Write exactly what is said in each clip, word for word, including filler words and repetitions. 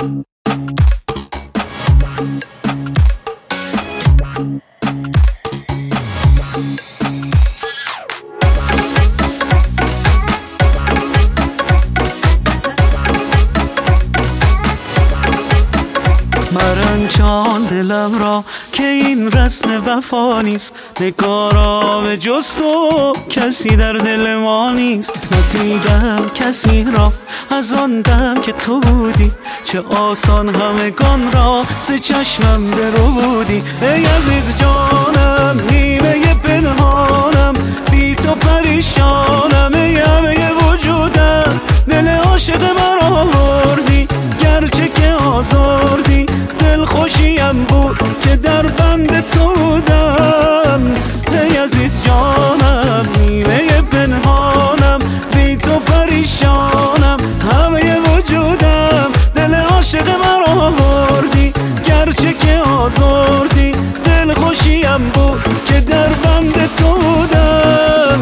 مرنجان دلم را که این رسم وفا نیست، نگارا به جز تو کسی در دل ما نیست. ندیدم کسی را از آن دم که تو بودی، چه آسان همگان را ز چشمم درو بودی. ای عزیز جانم نیمه پنهانم، بی تو پریشانم. ای همه وجودم دل عاشق من آوردی، گرچه که آزردی دل خوشیم بود که در بند تو بودم. ای عزیز جانم نیمه پنهانم، بی تو پریشانم. همه وجودم دل عاشق من آوردی، گرچه که آزردی دل خوشیم بود که در بند تو بودم.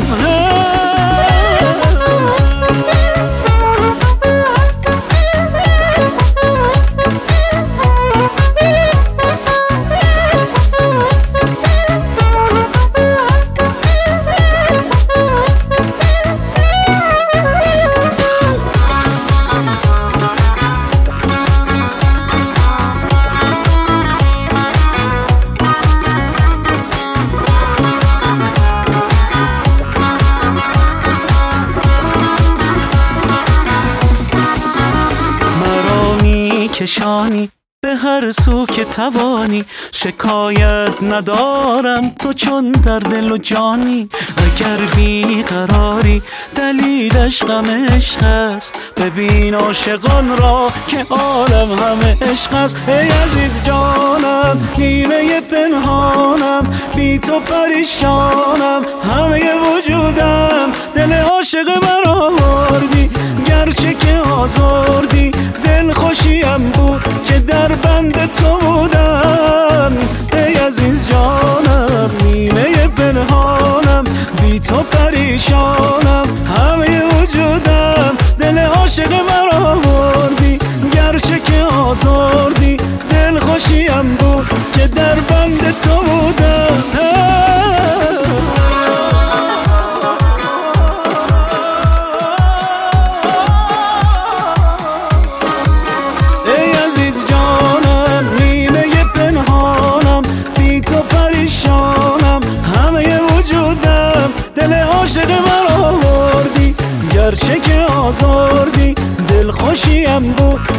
کشانی به هر سو که توانی، شکایت ندارم تو چون در دل و جانی. اگر بیقراری دلیلش غم عشق است، ببین عاشقان را که عالم همه عشق است. ای عزیز جانم نیمه پنهانم، بی تو پریشانم. همه وجودم دل عاشق من آوردی، گرچه که آزردی دل خوشیم بود که در بند تو بودم. ای عزیز جانم نیمه پنهانم، بی تو پریشانم. همه وجودم دل عاشق من آوردی، گرچه که آزردی دل خوشیم بود که در بند تو بودم. عاشق من آوردی، گرچه که آزردی دل خوشیم بود